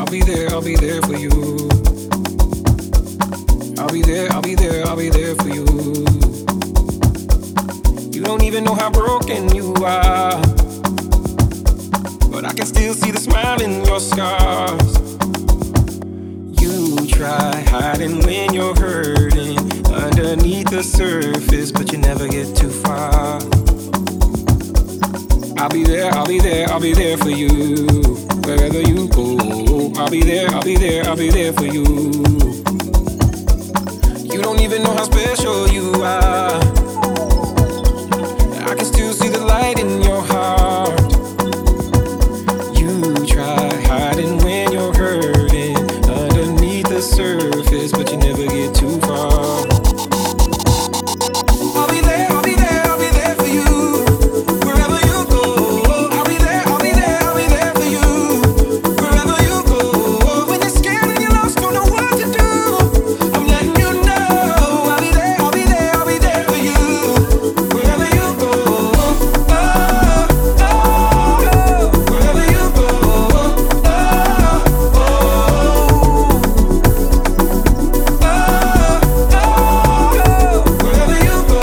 I'll be there for you. I'll be there for you. You don't even know how broken you are, but I can still see the smile in your scars. You try hiding when you're hurting underneath the surface, but you never get too far. I'll be there, I'll be there, I'll be there for you. Wherever you go, I'll be there, I'll be there, I'll be there for you. You don't even know how special you are. I can still see the light in your heart. You try hiding when you're hurting underneath the surface, but you never get too far. I'll be there, I'll be there, I'll be there for you. Wherever you go, I'll be there, I'll be there, I'll be there for you. Wherever you go, when you're scared and you're lost, don't know what to do, I'm letting you know. I'll be there, I'll be there, I'll be there for you. Wherever you go, oh, oh, wherever you go, oh, wherever you go,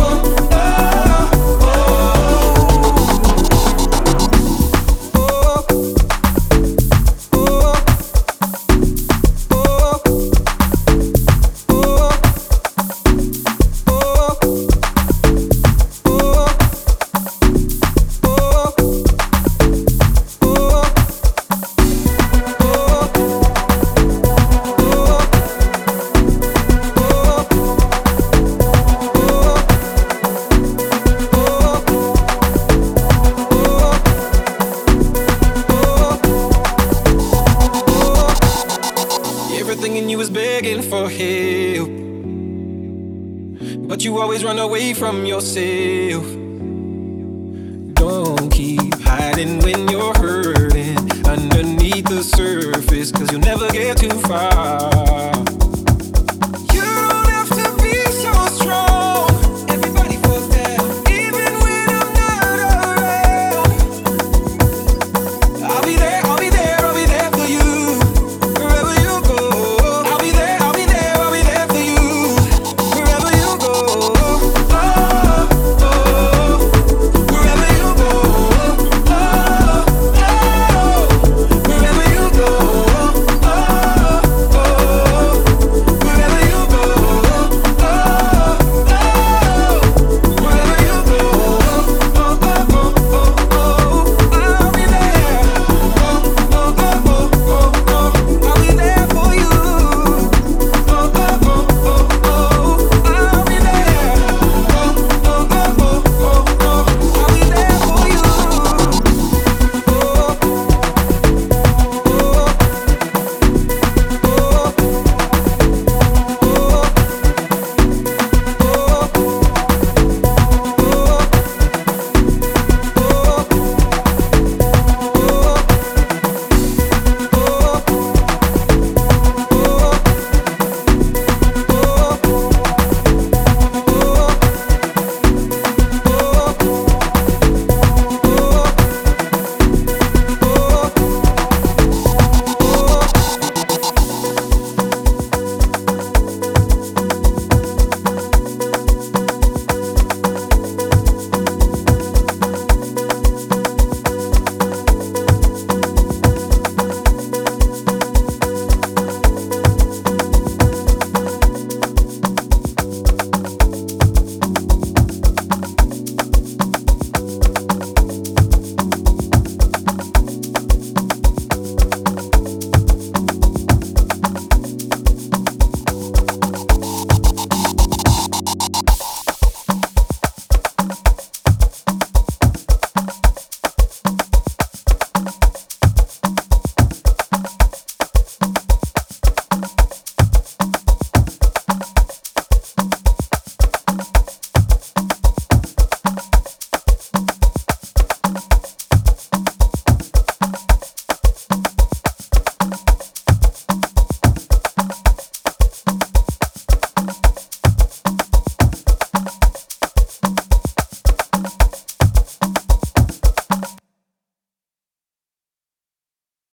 everything in you is begging for help, but you always run away from yourself. Don't keep hiding when you're hurting underneath the surface, 'cause you'll never get too far.